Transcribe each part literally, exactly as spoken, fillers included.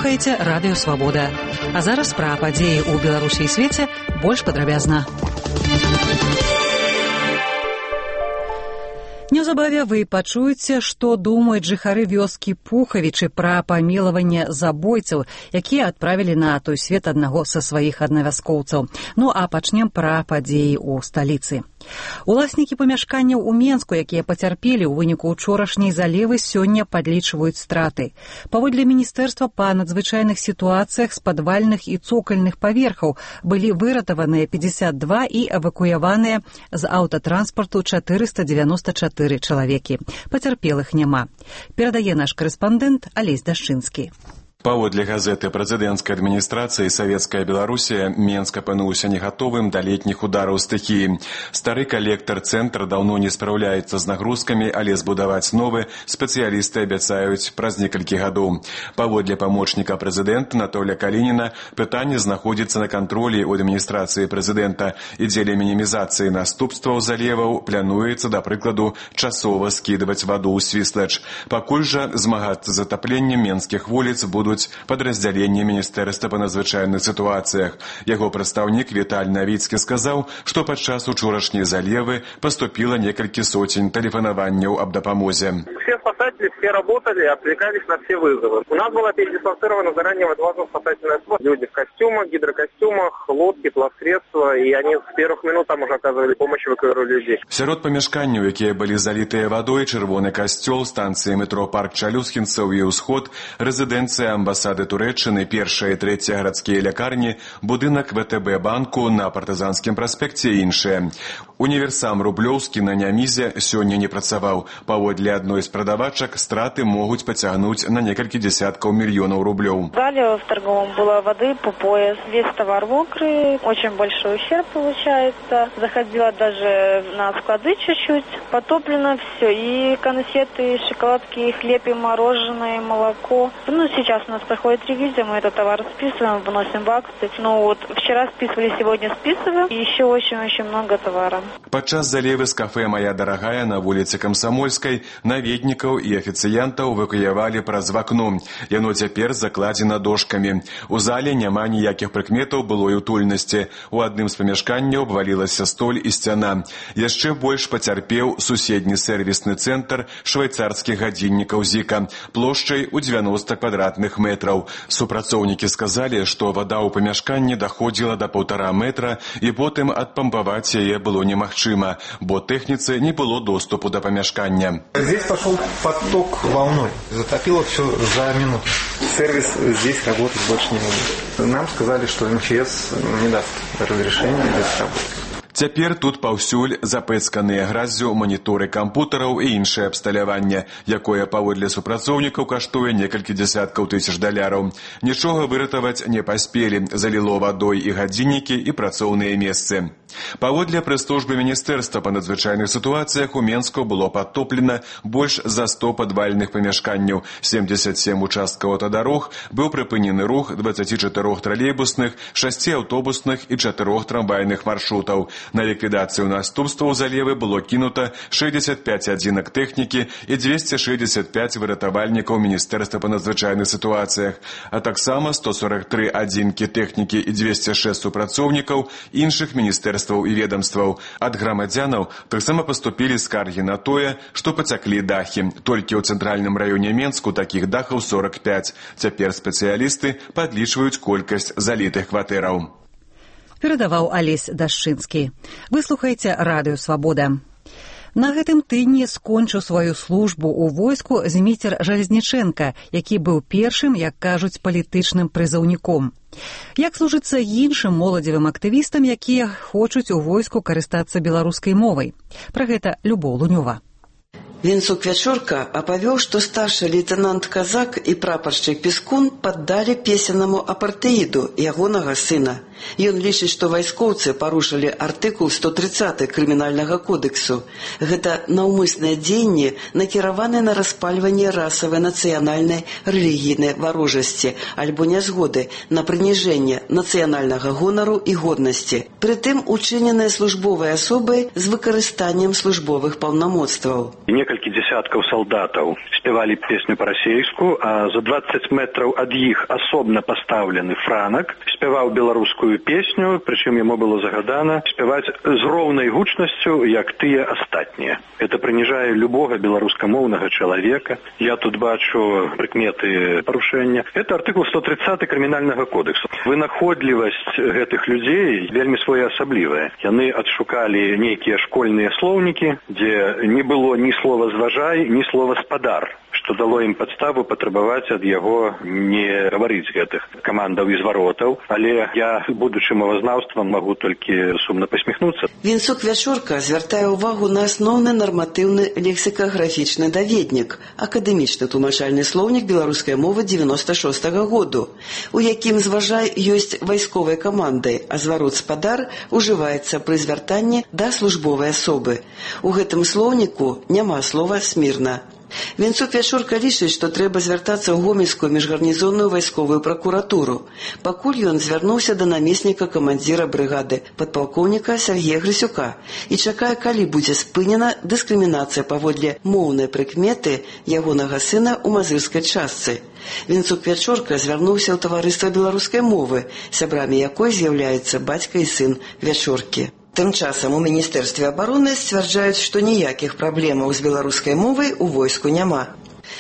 слухаеце радыё Свабода. А зараз пра падзеі ў Беларусі і свеце больш падрабязна. Неўзабаве вы пачуеце, што думаюць жыхары вёскі Пухавічы пра памілаванне забойцаў, якія адправілі на той свет аднаго са сваіх аднавяскоўцаў. Ну а пачнем пра падзеі ў сталіцы. Уласнікі памяшканняў у Менску, якія пацярпелі ў выніку ўчорашняй залевы, сёння падлічваюць страты. Паводле міністэрства па надзвычайных сітуацыях з падвальных і цокальных паверхаў былі выратаваныя пятьдесят два і эвакуяваныя з аўтатранспарту чатырыста дзевяносто чатыры чалавекі. Пацярпелых няма. Перадае наш карэспандэнт Алесь Дашчынскі. Паводле газеты прэзідэнцкай адміністрацыі «Савецкая Беларусія» Менск апынуўся не гатовым да летніх удараў стыхіі. Стары калектар-цэнтр даўно не спраўляецца з нагрузкамі, але збудаваць новы спецыялісты абяцаюць праз некалькі гадоў. Паводле памочніка прэзідэнта Анатолія Калініна, пытанне знаходзіцца на кантролі ў адміністрацыі прэзідэнта і дзеля мінімізацыі наступстваў залеваў плануецца, да прыкладу, часова скідваць ваду ў Свіслач. Пакуль жа змагацца з затапленнем менскіх вуліц будуць падраздзяленні міністэрства па надзвычайных сітуацыях. Яго прадстаўнік Віталь Навіцкі сказаў, што падчас учорашняй залевы паступіла некалькі соцень тэлефанаванняў аб дапамозе. Все спасатели, все работали, отвлекались на все вызовы. У нас была передислоцирована заранее водолазно-спасательная служба. Люди в костюмах, гидрокостюмах, лодки, плавсредства, и они с первых минут там уже оказывали помощь, эвакуировали людей. Сярод памяшканняў, якія былі залітыя вадой, чырвоны касцёл, станцыі метро Парк Чалюскінцаў і Ўсход, рэзідэнцыя амбасады Турэччыны, першая і трэцяя гарадскія лякарні, будынак вэ тэ бэ банку на партызанскім праспекце і іншыя. Універсам Рублёўскі на Нямізе сёння не працаваў. Паводле адной з прадавачак, страты могуць пацягнуць на некалькі десяткаў мільёнаў рублёў. В зале в торговом было воды по пояс. Весь товар мокрый, очень большой ущерб получается. Заходила даже на склады чуть-чуть. Потоплено все. И конфеты, и шоколадки, и хлеб, и мороженое, и молоко. Ну, сейчас у нас проходит ревизия, мы этот товар списываем, выносим в акции. Ну вот, вчера списывали, сегодня списываем. И еще очень-очень много товара. Падчас залевы з кафе «Моя дарагая» на вуліцы Камсамольскай наведнікаў і афіцыянтаў эвакуявалі праз вакно. Яно цяпер закладзена дошкамі. У зале няма ніякіх прыкметаў былой утульнасці. У адным з памяшканняў абвалілася столь і сцяна. Яшчэ больш пацярпеў суседні сэрвісны цэнтр швайцарскіх гадзіннікаў «Зіка» плошчай у дзевяноста квадратных метраў. Супрацоўнікі сказалі, што вада ў памяшканні даходзіла да паўтара метра і потым адпампаваць яе было немагчыма, бо тэхніцы не было доступу да памяшкання. Здесь пошел поток волной. Затопило все за минуту. Сервис здесь работать больше не может. Нам сказали, что эм че эс не даст разрешения здесь работать. Цяпер тут паўсюль запэцканыя граззю маніторы кампутараў і іншае абсталяванне, якое паводле супрацоўнікаў каштуе некалькі дзясяткаў тысяч даляраў. Нічога выратаваць не паспелі, заліло вадой і гадзіннікі, і працоўныя месцы. Паводле прэс-службы міністэрства па надзвычайных сітуацыях у Менску было падтоплена больш за сто падвальных памяшканняў, семьдесят семь участкаў аўтадарог, быў прыпынены рух дваццаці чатырох тралейбусных, шасці аўтобусных і чатырох трамвайных маршрутаў. На ліквідацыю наступстваў залевы было кінута шэсцьдзесят пять адзінак тэхнікі і дзвесце шэсцьдзесят пять выратавальнікаў міністэрства па надзвычайных сітуацыях, а таксама сто сорок тры адзінкі тэхнікі і дзвесце шэсць супрацоўнікаў іншых міністэрстваў і ведамстваў. Ад грамадзянаў таксама паступілі скаргі на тое, што пацяклі дахі. Толькі ў цэнтральным раёне Менску такіх дахаў сорок пять. Цяпер спецыялісты падлічваюць колькасць залітых кватэраў. Перадаваў Алесь Дашчынскі. Вы слухаеце радыё Свабода. На гэтым тыдні скончыў сваю службу ў войску Зміцер Жалезнічэнка, які быў першым, як кажуць, палітычным прызыўніком. Як служыцца іншым моладзевым актывістам, якія хочуць у войску карыстацца беларускай мовай? Пра гэта Любоў Лунёва. Вінцук Вячурка апавёў, што старшы лейтенант Казак і прапаршчык Пескун паддалі песеннаму апартэіду ягонага сына. Ён лічыць, што вайскоўцы парушылі артыкул сто тридцать крымінальнага кодексу. Гэта наўмысныя дзеянні, накіраваныя на распальванне расавай, нацыянальнай, рэлігійнай варожасці альбо нязгоды, на прыніжэнне нацыянальнага гонару і годнасці. Прытым учыненыя службовай асобай з выкарыстаннем службовых паўнамоцтваў. Некалькі десяткаў салдатаў спявалі песню па-расейску, а за двадцать метраў ад іх асобна пастаўлены франак спяваў беларускую песню, прычым яму было загадана спяваць з роўнай гучнасцю, як тыя астатнія. Это прыніжае любога беларускамоўнага чалавека. Я тут бачу прыкметы парушэння. Это артыкул сто тридцать крымінальнага кодексу. Вынаходлівасць гэтых людзей вельмі своеасаблівая. Яны адшукалі нейкія школьныя слоўнікі, дзе не было ні слова «зважай», ні слова «спадар», што дало ім падставу патрабаваць ад яго не гаварыць гэтых камандаў і зваротаў. Але я, будучы мовазнаўствам, магу толькі сумна пасміхнуцца. Вінцук Вячорка звяртае ўвагу на асноўны нарматыўны лексікаграфічны даведнік, акадэмічны тлумачальны слоўнік беларускай мовы девяносто шостага году, у якім «зважай» ёсць вайсковай камандай, а зварот «спадар» ужываецца пры звяртанні да службовай асобы. У гэтым слоўніку няма слова «смірна». Вінцук Вячорка лічыць, што трэба звяртацца ў гомельскую міжгарнізонную вайсковую пракуратуру. Пакуль ён звярнуўся да намесніка камандзіра брыгады падпалкоўніка Сергея Грысюка і чакае, калі будзе спынена дыскрымінацыя паводле моўнай прыкметы ягонага сына ў мазырскай частцы. Вінцук Вячорка звярнуўся ў таварыства беларускай мовы, сябрамі якой з'яўляецца бацька і сын Вячоркі. Тым часам у Міністэрстве абароны сцвярджаюць, што ніякіх праблемаў з беларускай мовай у войску няма.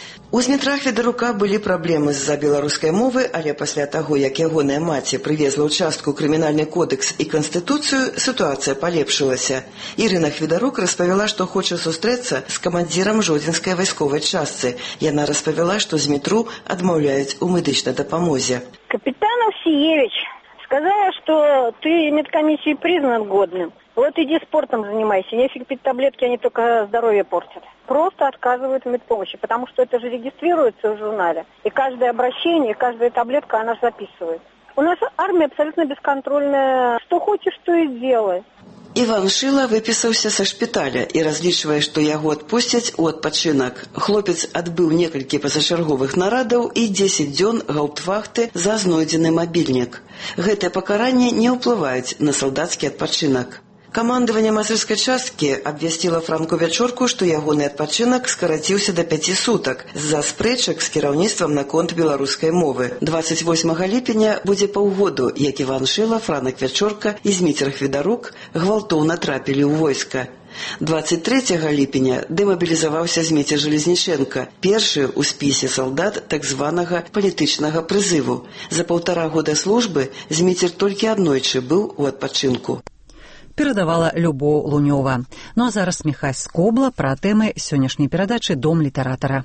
У Змітра Федарука былі праблемы з-за беларускай мовы, але пасля таго, як ягоная маці прывезла ў частку крымінальны кодекс і канстытуцыю, сітуацыя палепшылася. Ірына Федарук распавяла, што хоча сустрэцца з камандзірам жодзінскай вайсковай частцы. Яна распавяла, што Змітру адмаўляюць у медычнай дапамозе. Капітан Овсиевич сказала, что ты медкомиссией признан годным. Вот иди спортом занимайся. Нефиг пить таблетки, они только здоровье портят. Просто отказывают в медпомощи, потому что это же регистрируется в журнале. И каждое обращение, каждая таблетка, она же записывает. У нас армия абсолютно бесконтрольная. Что хочешь, то и делай. Іван Шыла выпісаўся са шпіталя і разлічвае, што яго адпусцяць у адпачынак. Хлопец адбыў некалькі пазачарговых нарадаў і дзесяць дзён гаўптвахты за знойдзены мабільнік. Гэтыя пакаранні не ўплываюць на салдацкі адпачынак. Камандаванне мазырскай часткі абвясціла Франку Вячорку, што ягоны адпачынак скараціўся да пяці сутак з-за спрэчак з кіраўніцтвам наконт беларускай мовы. двадцать восьмага ліпеня будзе паўгоду, як Іван Шыла, Франак Вячорка і Зміцер Федарук гвалтоўна трапілі ў войска. двадцать трэцяга ліпеня дэмабілізаваўся Зміцер Жалезніченка, першы ў спісе салдат так званага палітычнага прызыву. За паўтара года службы Зміцер толькі аднойчы быў у адпачынку. Перадавала Любоў Лунёва. Ну а зараз Міхась Скобла пра тэмы сённяшняй перадачы «Дом літаратара».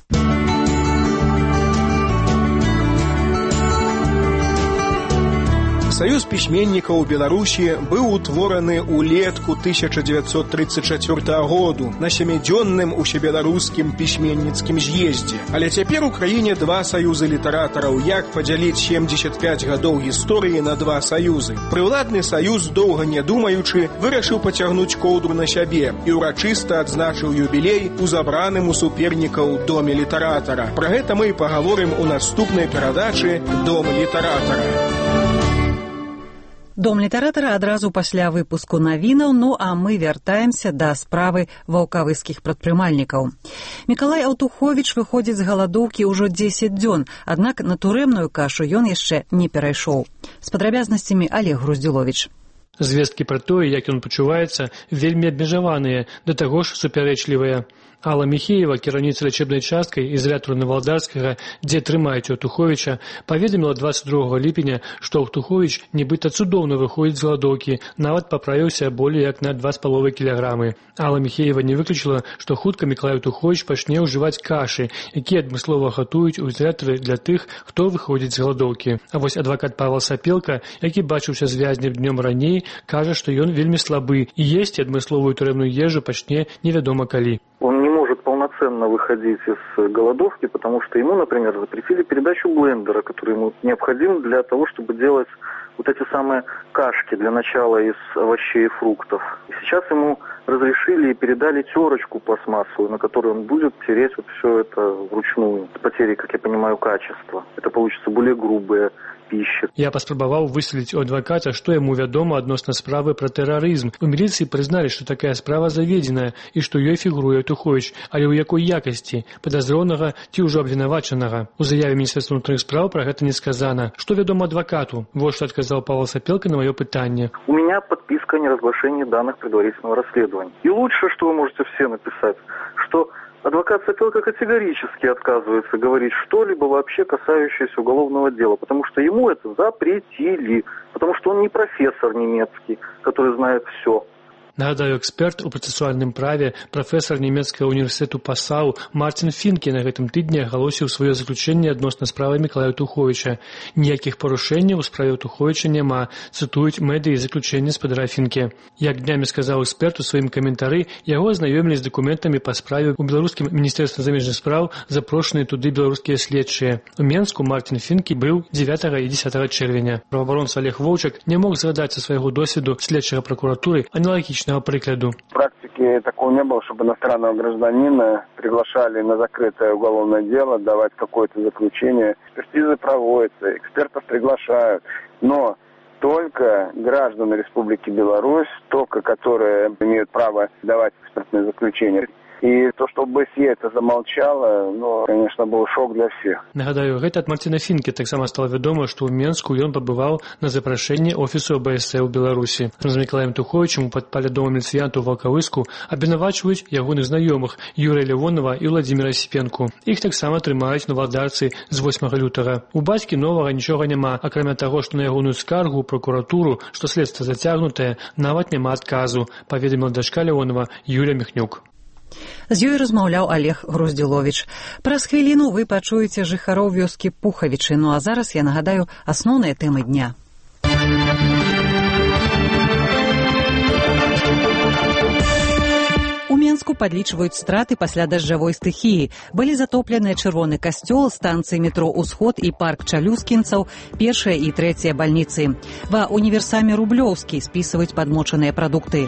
Саюз пісьменнікаў Беларусі быў утвораны ўлетку тысяча дзевяцьсот тридцать чацвёртага году на сямідзённым усебеларускім пісьменніцкім з'ездзе. Але цяпер у краіне два саюзы літаратараў. Як падзяліць семьдесят пять гадоў гісторыі на два саюзы? Прыўладны саюз, доўга не думаючы, вырашыў пацягнуць коўдру на сябе і ўрачыста адзначыў юбілей у забраным у супернікаў доме літаратара. Пра гэта мы і пагаворым у наступнай перадачы «Дом літаратара». Дом літаратара адразу пасля выпуску навінаў, ну а мы вяртаемся да справы ваўкавыскіх прадпрымальнікаў. Мікалай Аўтуховіч выходзіць з галадоўкі ўжо дзесяць дзён, аднак на турэмную кашу ён яшчэ не перайшоў. З падрабязнасцямі Олег Груздзіловіч. Звесткі пра тое, як ён пачуваецца, вельмі абмежаваныя, да таго ж супярэчлівыя. Алла Міхеева, кіраўніца лячэбнай часткай ізалятару Навалдарскага, дзе трымаюць Аўтуховіча, паведаміла двадцать другога ліпеня, што Аўтуховіч нібыта цудоўна выходзіць з галадоўкі, нават паправіўся болей як на два з паловай кілаграмы. Алла Міхеева не выключыла, што хутка Мікалай Аўтуховіч пачне ўжываць кашы, якія адмыслова гатуюць у ізалятары для тых, хто выходзіць з галадоўкі. А вось адвакат Павел Сапелка, які бачыўся з вязнем днём раней, кажа, што ён вельмі слабы і есці адмысловую турэмную ежу пачне невядома калі. Он не может полноценно выходить из голодовки, потому что ему, например, запретили передачу блендера, который ему необходим для того, чтобы делать вот эти самые кашки для начала из овощей и фруктов. И сейчас ему разрешили и передали терочку пластмассовую, на которой он будет тереть вот все это вручную. С потерей, как я понимаю, качества. Это получится более грубая пища. Я паспрабаваў выселіць у адваката, што яму вядома адносна справы пра тэрарызм. У міліцыі прызналі, што такая справа заведзеная і што ёй фігуруе Ятуховіч, але ў якой якасці, падазронага ці ўжо абвінавачанага. У заяве Міністэрства ўнутраных спраў пра гэта не сказана. Што вядома адвакату? Вот што адказаў Павел Сапелка на маё пытанне. У меня подписка о неразглашении данных предварительного расследования. И лучшее, что вы можете все написать, что адвокат Сапелка категорически отказывается говорить что-либо вообще касающееся уголовного дела, потому что ему это запретили, потому что он не профессор немецкий, который знает все. Нагадаю, эксперт у працэсуальным праве, прафесар нямецкага універсітэту Пасау Мартин Фінке на гэтым тыдні агалосіў сваё заключэнне адносна справы Мікалая Ятуховіча. Ніякіх парушэнняў у справе Ятуховіча няма, цытуюць медыі заключэнне спадара Фінке. Як днямі сказаў эксперт у сваім каментары, яго азнаёмілі з дакументамі па справе ў беларускім міністэрстве замежных спраў, запрошаныя туды беларускія следчыя. У Менску Мартин Фінке быў дзевятага і дзесятага чэрвеня. Праваабаронца Олег Воўчак не мог згадаць са свайго досведу следчага пракуратуры аналагічна прикладу. В практике такого не было, чтобы иностранного гражданина приглашали на закрытое уголовное дело, давать какое-то заключение. Экспертизы проводятся, экспертов приглашают, но только граждане Республики Беларусь, только которые имеют право давать экспертные заключения. И то, что БСЕ это замолчало, ну, конечно, был шок для всех. Нагадаю, гэта ад Мартина Фінке таксама стало вядома, што ў Менску ён пабываў на запрашэнне офісу БСЕ ў Беларусі. З Мікалаем Ятуховічам у падпале дома міліцыянту ў Валкавыску абвінавачваюць ягоных знаёмых Юрыя Левонова і Владзіміра Сіпенку. Іх таксама трымаюць на владарцы з восьмага лютага. У бацькі новага нічога няма, акрамя таго, што на ягоную скаргу ў пракуратуру, што следства зацягнутае, нават няма адказу, паведаміла дачка Левонова Юлія Міхнюк. З ёй размаўляў Олег Груздзіловіч. Праз хвіліну вы пачуеце жыхароў вёскі Пухавічы. Ну а зараз я нагадаю асноўныя тэмы дня. У Менску падлічваюць страты пасля дажджавой стыхіі. Былі затопленыя чырвоны касцёл, станцыі метро «Усход» і парк Чалюскінцаў, першая і трэцяя бальніцы. Ва універсаме Рублёўскі спісваюць падмочаныя прадукты.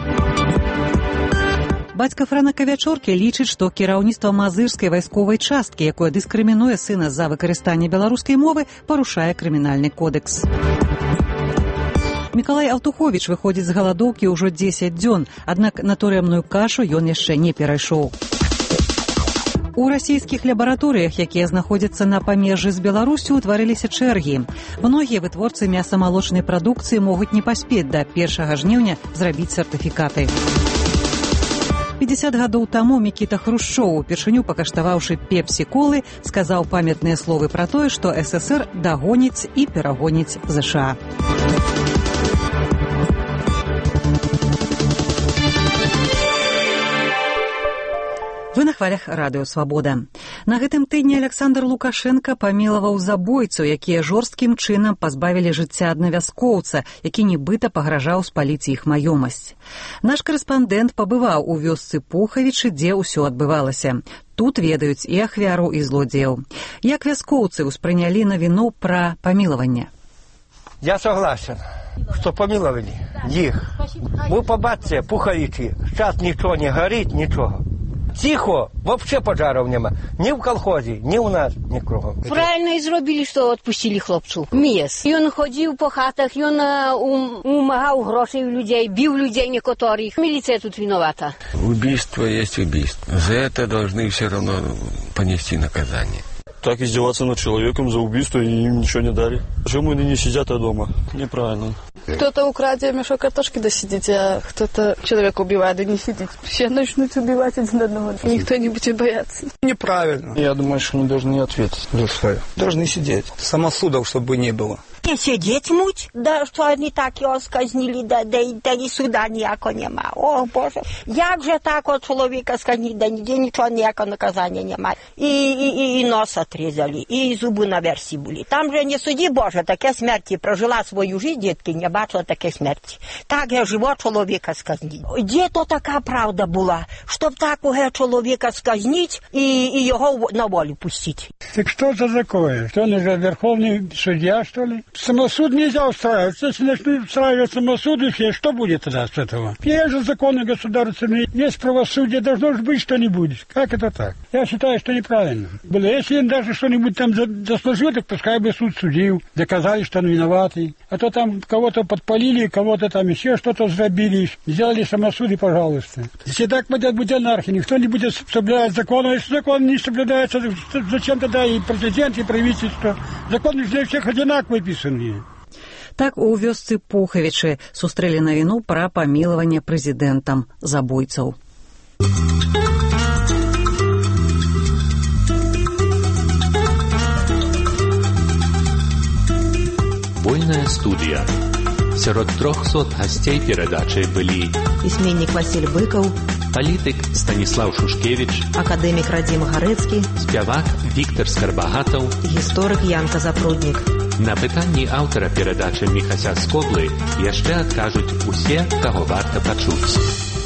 Бацька Франака Вячоркі лічыць, што кіраўніцтва мазырскай вайсковай часткі, якое дыскрымінуе сына за выкарыстанне беларускай мовы, парушае крымінальны кодэкс. Мікалай Ятуховіч выходзіць з галадоўкі ўжо дзесяць дзён, аднак на турэмную кашу ён яшчэ не перайшоў. У расійскіх лабараторыях, якія знаходзяцца на памежжы з Беларусю, утварыліся чэргі. Многія вытворцы мяса-малочнай прадукцыі могуць не паспець да першага жніўня зрабіць сертыфікаты. пятьдесят гадоў таму Мікіта Хрушчоў, упершыню пакаштаваўшы пепсі-колы, сказаў памятныя словы пра тое, што ССР дагоніць і перагоніць ЗША. Вы на хвалях радыё «Свабода». На гэтым тыдні Александр Лукашенко памілаваў забойцаў, якія жорсткім чынам пазбавілі жыцця аднавяскоўца, які нібыта пагражаў спаліць іх маёмасць. Наш карэспандэнт пабываў у вёсцы Пухавічы, дзе ўсё адбывалася. Тут ведаюць і ахвяру, і злодзеяў. Як вяскоўцы ўспрынялі навіну пра памілаванне? Я согласен, что помиловали их. Мы по бабце Пуховичи, сейчас ничего не горит, ничего. Тихо, вообще пожаров нема. Ні в колхозі, ні у нас, ні кругом. Правильно і зробили, що відпустили хлопцю. Міс. Він ходив по хатах, він умагав грошей у людей, бив людей некоторих. Міліція тут виновата. Убийство есть убийство. За это должны все равно понести наказание. Так издеваться над человеком за убийство и им ничего не дали. Почему они не сидят дома? Неправильно. Кто-то украдет мешок картошки, да сидите, а кто-то человека убивает, да не сидит. Все начнут убивать один одного. Никто не будет бояться. Неправильно. Я думаю, что они должны ответить за свое. Должны сидеть. Самосудов, чтобы не было. Не сидеть муть, да що вони так його сказнили, да, да, да і суда ніякого нема. О, Боже, як же так от чоловіка сказнили, да ніде нічого, ніякого наказання немає. І, і, і, і нос отрізали, і зуби на версі були. Там же не суді, Боже, таке смерті. Прожила свою життя, дітки, не бачила таке смерті. Так я живого чоловіка сказнили. Де то така правда була, щоб такого чоловіка сказнити і, і його на волю пустити? Так що це таке? Що, не же Верховний суддя, що ли? Самосуд нельзя устраивать. Если начнут устраивать самосуды все, что будет тогда с этого? Есть же законы государственные, есть правосудие, должно же быть что-нибудь. Как это так? Я считаю, что неправильно. Было. Если им даже что-нибудь там заслужил, так пускай бы суд судил, доказали, что он виноватый. А то там кого-то подпалили, кого-то там еще что-то сделали, сделали самосуды, пожалуйста. Если так будет, будет анархия, никто не будет соблюдать закон. А если закон не соблюдается, зачем тогда и президент, и правительство? Законы для всех одинаково писаны. Так у вёсцы Пухавічы сустрэлі навіну пра памілаванне прэзідэнтам забойцаў. Вольная студія. Сярод трохсот гасцей перадачы былі пісьменнік Васіль Быкаў, палітык Станіслаў Шушкевіч, акадэмік Радзім Гарэцкі, спявак Віктар Скарбагатаў, гісторык Янка Запруднік. На пытанні аўтара перадачы Міхася Скоблы яшчэ адкажуць усе, каго варта пачуць.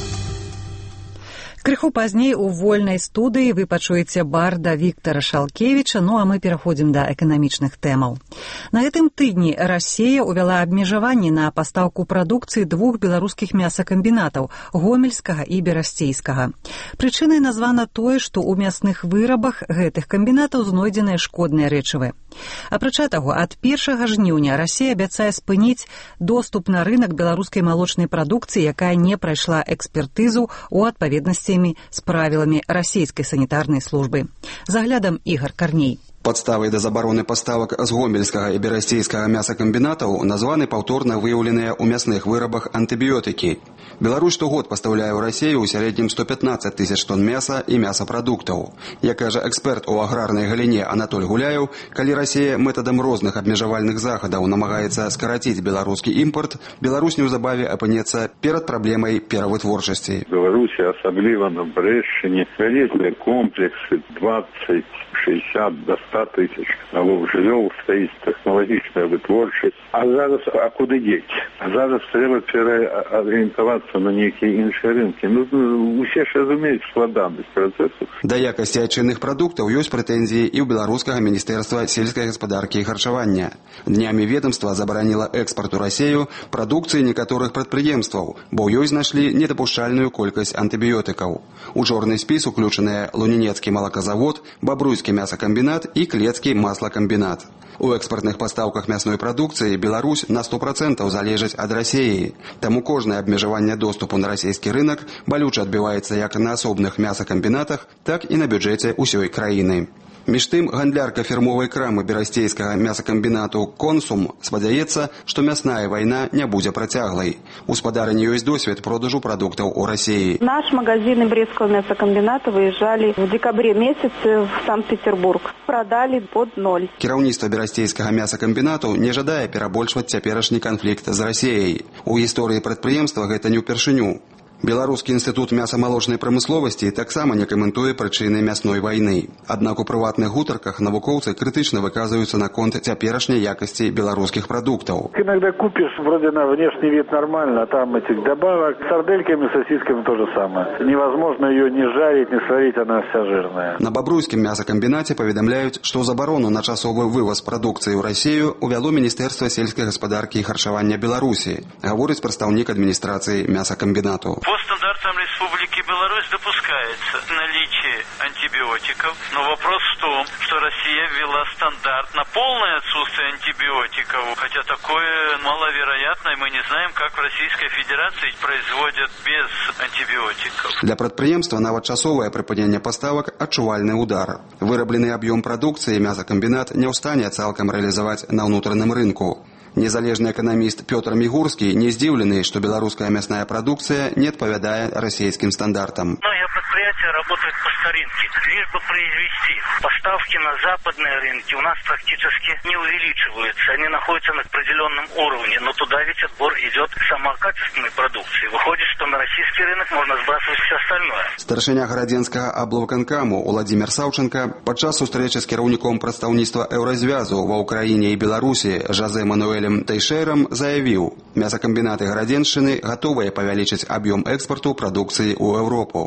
Крыху пазней у вольнай студыі вы пачуеце барда Віктара Шалкевіча, ну а мы пераходзім да эканамічных тэмаў. На гэтым тыдні Расія ўвяла абмежаванні на пастаўку прадукцыі двух беларускіх мясакамбінатаў – гомельскага і берасцейскага. Прычынай названа тое, што ў мясных вырабах гэтых камбінатаў знойдзеныя шкодныя рэчывы. Апрача таго, ад першага жніўня Расія абяцае спыніць доступ на рынак беларускай малочнай прадукцыі, якая не прайшла экспертызу ў адпаведнасці з правіламі расійскай санітарнай службы. З аглядам Ігар Карней. Падставай да забароны паставак з гомельскага і берасцейскага мясакамбінатаў названы паўторна выяўленыя ў мясных вырабах антыбіётыкі. Беларусь штогод пастаўляе ў Расію ў сярэднім сто пятнаццаць тысяч тонн мяса і мясапрадуктаў. Як кажа эксперт у аграрнай галіне Анатоль Гуляеў, калі Расія метадам розных абмежавальных захадаў намагаецца скараціць беларускі імпорт, Беларусь неўзабаве апынецца перад праблемай перавытворчасці. Беларусі, асабліва на Брэшчыне, вялізныя комплексы двадцать шестьдесят до ста тысяч голов жывёл стаіць тэхналагічная вытворчасць. А зараз а куды дзець? А зараз трэба пераарыентавацца на нейкія іншыя рынкі. Ну, усе ж разумеюць складанасць працэсу. Да якасці айчынных прадуктаў ёсць прэтэнзіі і ў беларускага міністэрства сельскай гаспадаркі і харчавання. Днямі ведомства забараніла экспарт у Расію прадукцыі некаторых прадпрыемстваў, бо ў ёй знайшлі недапушчальную колькасць антыбіётыкаў. У чорны спіс уключаныя Лунінецкі малаказавод, Бабруйскі мясакамбінат і Клецкі маслакамбінат. У экспартных пастаўках мясной прадукцыі Беларусь на сто процентаў залежыць ад Расіі. Таму кожнае абмежаванне доступу на расійскі рынак балюча адбіваецца як на асобных мясакамбінатах, так і на бюджэце ўсёй краіны. Між тым, гандлярка фірмовай крамы берасцейскага мясакамбінату «Консум» спадзяецца, што мясная вайна не будзе працяглай. У спадарні ёсць досвед продажу прадуктаў у Расіі. Наш магазин Брестского мясокомбината выезжали в декабре месяце в Санкт-Петербург. Продали под ноль. Кіраўніцтва берасцейскага мясакамбінату не жадае перабольшваць цяперашні канфлікт з Расіяй. У гісторыі прадпрыемства гэта не ўпершыню. Беларускі інстытут мясамалочнай прамысловасці таксама не каментуе прычыны мясной вайны. Аднак у прыватных гутарках навукоўцы крытычна выказваюцца наконт цяперашняй якасці беларускіх прадуктаў. Иногда купишь вроде на внешний вид нормально, а там этих добавок с сардельками, сосисками то же самое. Невозможно ее ни жарить, ни сварить, она вся жирная. На Бабруйскім мясакамбінаце паведамляюць, што забарону на часовы вываз прадукцыі ў Расію увяло Міністэрства сельскай гаспадаркі і харчавання Беларусі, гаворыць прадстаўнік адміністрацыі мясакамбінату. По стандартам Республики Беларусь допускается наличие антибиотиков, но вопрос в том, что Россия ввела стандарт на полное отсутствие антибиотиков, хотя такое маловероятно, и мы не знаем, как в Российской Федерации производят без антибиотиков. Для прадпрыемства нават часовае прыпыненне паставак адчувальны удар. Выраблены аб'ём прадукцыі мясакамбінат не ў стане цалкам рэалізаваць на ўнутраным рынку. Незалежны эканаміст Пётр Мігурскі не здзіўлены, што беларуская мясная прадукцыя не адпавядае расійскім стандартам. Многие предприятия работают по старинке, лишь бы произвести. Поставки на западные рынки у нас практически не увеличиваются, они находятся на определенном уровне, но туда ведь отбор идет самокачественной продукции. Выходит, что на российский рынок можно сбрасывать все остальное. Старшыня гарадзенскага аблвыканкаму Уладзімір Саўченка падчас сустрэчы з кіраўніком прадстаўніцтва Еўразвязу ва ўкраіне і Беларусі Жозе Мануэлем Тэйшэрам заявіў, мясакамбінаты гарадзеншчыны гатовыя павялічыць аб'ём экспарту прадукцыі ў Еўропу. На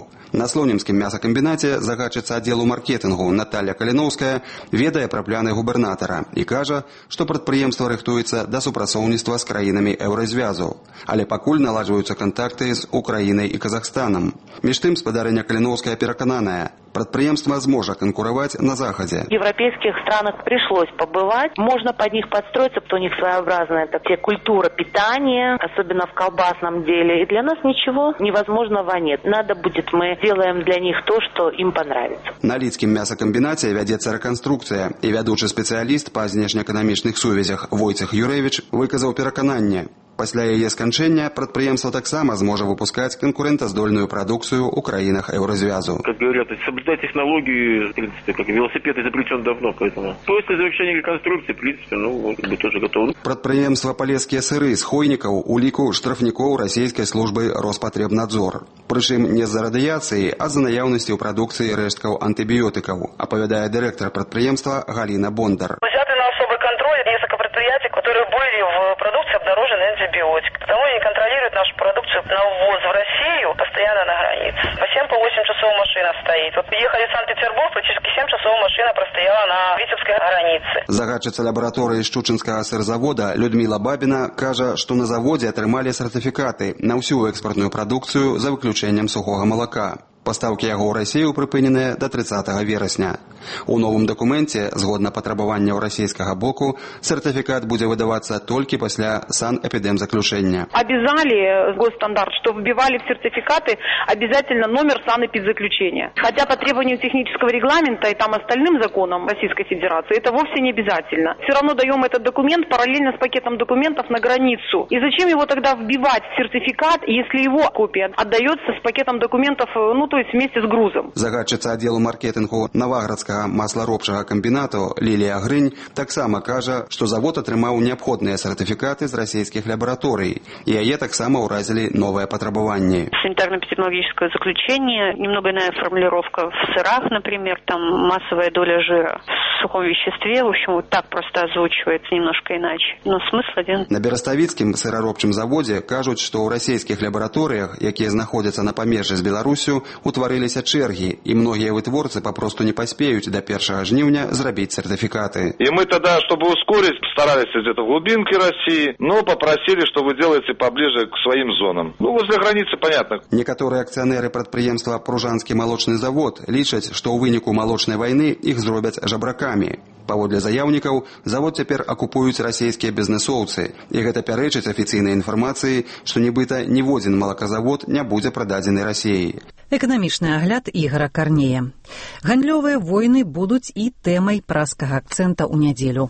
Слонімскім мясакамбінаце загадчыца аддзелу маркетынгу Наталья Каліноўская ведае пра планы губернатара і кажа, што прадпрыемства рыхтуецца да супрацоўніцтва з краінамі еўразвязу, але пакуль наладжваюцца кантакты з Украінай і Казахстанам. Між тым, спадарыня Каліноўская перакананая, предприемство зможет конкурировать на Заходе. В европейских странах пришлось побывать. Можно под них подстроиться, потому что у них своеобразная такая культура питания, особенно в колбасном деле. И для нас ничего невозможного нет. Надо будет, мы делаем для них то, что им понравится. На Лідскім мясакамбінаце вядзецца рэканструкцыя, і вядучы спецыяліст па знешнеэканамічных сувязях Войцех Юрэвіч выказаў перакананне. Пасля яе сканчэння прадпрыемства таксама зможа выпускаць конкурентаздольную прадукцыю ў краінах еўразвязу. Как говорят, соблюдать технологии, в принципе, как велосипед изобретен давно, поэтому после завершения реконструкции, в принципе, ну, вот, мы тоже готовы. Прадпрыемства палескія сыры з хойнікаў у ліку штрафнікоў расійскай службы Роспатребнадзор. Прычым не з-за радыяцыі, а з-за наяўнасці ў прадукцыі рэшткаў антыбіётыкаў, апавядае дырэктар прадпрыемства Галіна Бондар. Взяты на особый контроль несколько предприятий, которые были в продукции обнаружены антибиотик. Потому они контролируют нашу продукцию на ввоз в Россию постоянно на границе. По семь по восемь часов машина стоит. Вот ехали в Санкт-Петербург, практически семь часов машина простояла на Витебской границе. Загадчыца лабараторыі Шчучынскага сырзавода Людмила Бабіна кажа, што на заводзе атрымалі сертыфікаты на ўсю экспартную прадукцыю за выключэннем сухога малака. Пастаўкі яго ў Расію прыпыненыя да трыццатага верасня. У новым дакуменце, згодна патрабаванняў расійскага боку, сертыфікат будзе выдавацца толькі пасля санэпідэмзаключэння. Обязали госстандарт, что вбивали в сертификаты обязательно номер санэпидзаключения. Хотя по требованию технического регламента и там остальным законам Российской Федерации это вовсе не обязательно. Все равно даем этот документ параллельно с пакетом документов на границу. И зачем его тогда вбивать в сертификат, если его копия отдается с пакетом документов, ну, то есть вместе с грузом. Загадчыца аддзелу маркетынгу Наваградскага масларобчага камбінату Лілія Грынь таксама кажа, што завод атрымаў неабходныя сертыфікаты з расійскіх лабараторый, і яе таксама ўразілі новыя патрабаванні. Санитарно-эпидемиологическое заключение, немного иная формулировка в сырах, например, там массовая доля жира в сухом веществе, в общем, вот так просто озвучивается немножко иначе, но смысл один. На Бераставіцкім сыраробчым заводзе кажуць, што ў расійскіх лабараторыях, якія знаходзяцца на памежжы з Беларусю, утварыліся чэргі, і многія вытворцы попросту не паспеюць до первого жніўня зрабіць сертификаты. И мы тогда, чтобы ускорить, постарались где-то в глубинке России, но попросили, что вы делаете поближе к своим зонам. Ну, возле границы, понятно. Некоторые акционеры прадпрыемства Пружанскі малочны завод лічаць, што ў выніку малочнай вайны іх зробяць жабракамі. Паводле заяўнікаў, завод цяпер акупуюць расійскія бізнесоўцы, і гэта пярэчыць афіцыйнай інфармацыі, што нібыта ніводзін малаказавод не будзе прададзены Расіяй. Эканамічны агляд Ігора Карнея. Гандлёвыя войны будуць і тэмай праскага акцэнта ў нядзелю.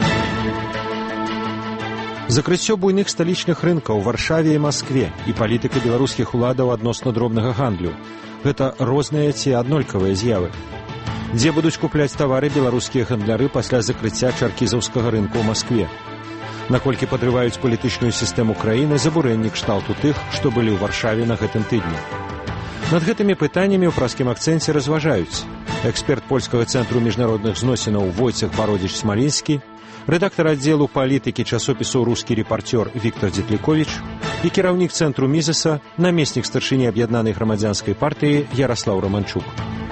Закрыццё буйных сталічных рынкаў у Варшаве і Маскве і палітыка беларускіх уладаў адносна дробнага гандлю. Гэта розныя ці аднолькавыя з'явы. Дзе будуць купляць тавары беларускія гандляры пасля закрыцця чаркізаўскага рынку ў Маскве? Наколькі падрываюць палітычную сістэму краіны забурэнні кшталту тых, што былі ў Варшаве на гэтым тыдні? Над гэтымі пытаннямі ў праскім акцэнце разважаюць эксперт польскага цэнтру міжнародных зносінаў Войцех Бародзіч-Смалінскі, рэдактар аддзелу палітыкі часопісу «Рускі рэпарцёр» Віктор Дзетліковіч і кіраўнік цэнтру Мізеса, намеснік старшыні аб'яднанай грамадзянскай партыі Яраслаў Раманчук.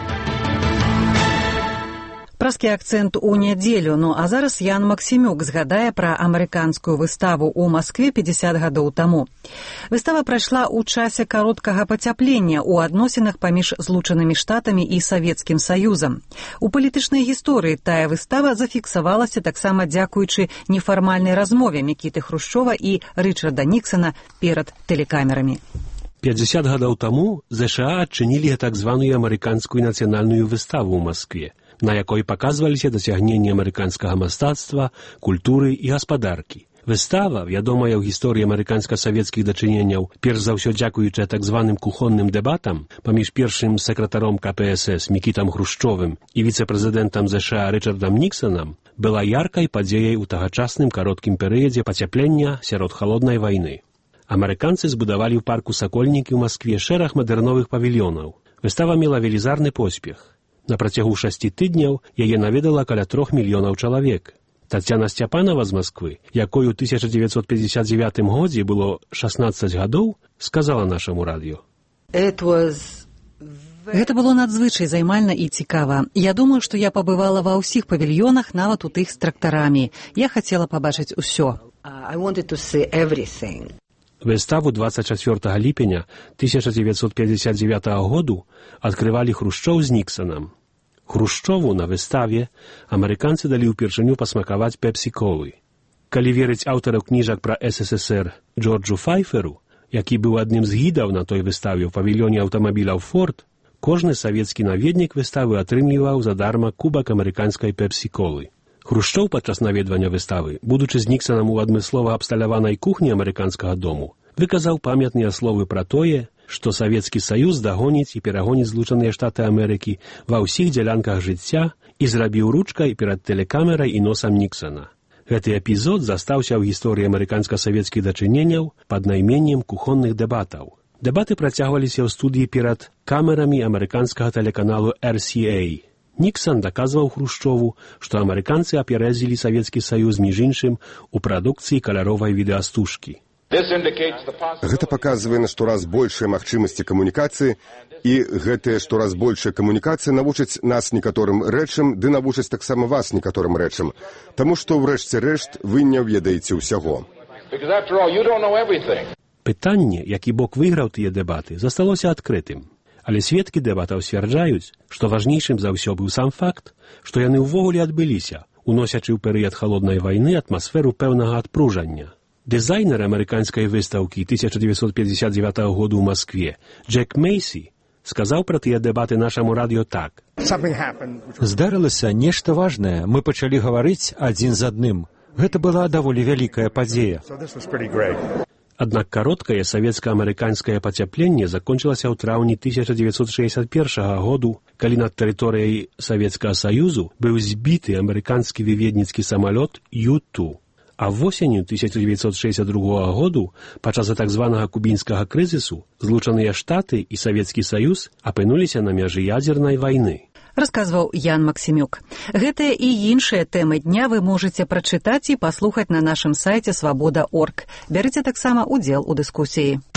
Праскі акцэнт у нядзелю, ну а зараз Ян Максімюк згадае пра амерыканскую выставу ў Маскве пятьдесят гадоў таму. Выстава прайшла ў часе кароткага пацяплення ў адносінах паміж Злучанымі Штатамі і Савецкім Саюзам. У палітычнай гісторыі тая выстава зафіксавалася таксама дзякуючы нефармальнай размове Мікіты Хрушчова і Рычарда Ніксана перад тэлекамерамі. пятьдесят гадоў таму ЗША адчынілі так званую амерыканскую нацыянальную выставу ў Маскве, на якой паказваліся дасягненні амерыканскага мастацтва, культуры і гаспадаркі. Выстава, вядомая ў гісторыі амерыканска-савецкіх дачыненняў, перш за ўсё дзякуючы так званым кухонным дэбатам паміж першым сакратаром ка пэ эс эс Мікітам Хрушчовым і віцэ-прэзідэнтам ЗША Рычардам Ніксанам, была яркай падзеяй у тагачасным кароткім перыядзе пацяплення сярод халоднай вайны. Амерыканцы збудавалі ў парку Сакольнікі ў Маскве шэраг мадэрновых павільёнаў. Выстава мела велізарны поспех. На працягу шасці тыдняў яе наведала каля трох мільёнаў чалавек. Тацяна Сцяпанова з Масквы, якой у тысяча дзевяцьсот пятьдесят девятым годзе было шаснаццаць гадоў, сказала нашаму радыё. Гэта было надзвычай займальна і цікава. Я думаю, што я пабывала ва ўсіх павільёнах, нават у тых з трактарамі. Я хацела пабачыць усё. Выставу двадцать четвёртого ліпеня тысяча девятьсот пятьдесят девятого году адкрывалі Хрушчоў з Ніксанам. Хрушчову на выставе амерыканцы далі ўпершыню пасмакаваць пепсі-колы. Калі верыць аўтару кніжак пра эс эс эс эр Джорджу Файферу, які быў адным з гідаў на той выставе ў павільёне аўтамабіляў Форд, кожны савецкі наведнік выставы атрымліваў задарма кубак амерыканскай пепсі-колы. Хрушчоў падчас наведвання выставы, будучы з Ніксанам у адмыслова абсталяванай кухні амерыканскага дому, выказаў памятныя словы пра тое, што Савецкі Саюз дагоніць і перагоніць Злучаныя Штаты Амерыкі ва ўсіх дзялянках жыцця і зрабіў ручкай перад тэлекамерай і носам Ніксана. Гэты эпізод застаўся ў гісторыі амерыканска-савецкіх дачыненняў пад найменнем кухонных дэбатаў. Дэбаты працягваліся ў студыі перад камерамі амерыканскага тэлеканалу эр си эй. Ніксан даказваў Хрушчову, што амерыканцы апярэзілі Савецкі Саюз між іншым у прадукцыі каляровай відэастужкі. Гэта паказвае на штораз большыя магчымасці камунікацыі, і гэтыя штораз большая камунікацыя навучыць нас некаторым рэчам, ды навучыць таксама вас некаторым рэчам, таму што ўрэшце рэшт вы не ведаеце ўсяго. Пытанне, які бок выйграў тыя дэбаты, засталося адкрытым. Але сведкі дэбатаў сцвярджаюць, што важнейшым за ўсё быў сам факт, што яны ўвогуле адбыліся, уносячы ў перыяд халоднай вайны атмасферу пэўнага адпружання. Дызайнер амерыканскай выстаўкі тысяча девятьсот пятьдесят девятого году ў Маскве Джек Мейсі сказаў пра тыя дэбаты нашаму радыё так. Здарылася нешта важнае, мы пачалі гаварыць адзін з адным. Гэта была даволі вялікая падзея. Аднак кароткае савецка-амерыканскае пацяпленне закончылася ў траўні тысяча девятьсот шестьдесят первого году, калі над тэрыторыяй Савецкага Саюзу быў збіты амерыканскі выведніцкі самалёт ю два. А восенню тысяча девятьсот шестьдесят другого году, падчас так званага кубінскага крызісу, Злучаныя Штаты і Савецкі Саюз апынуліся на мяжы ядзернай вайны. Расказваў Ян Максімюк. Гэтыя і іншыя тэмы дня вы можаце прачытаць і паслухаць на нашым сайце свабода точка орг. Бярыце таксама удзел у дыскусіі.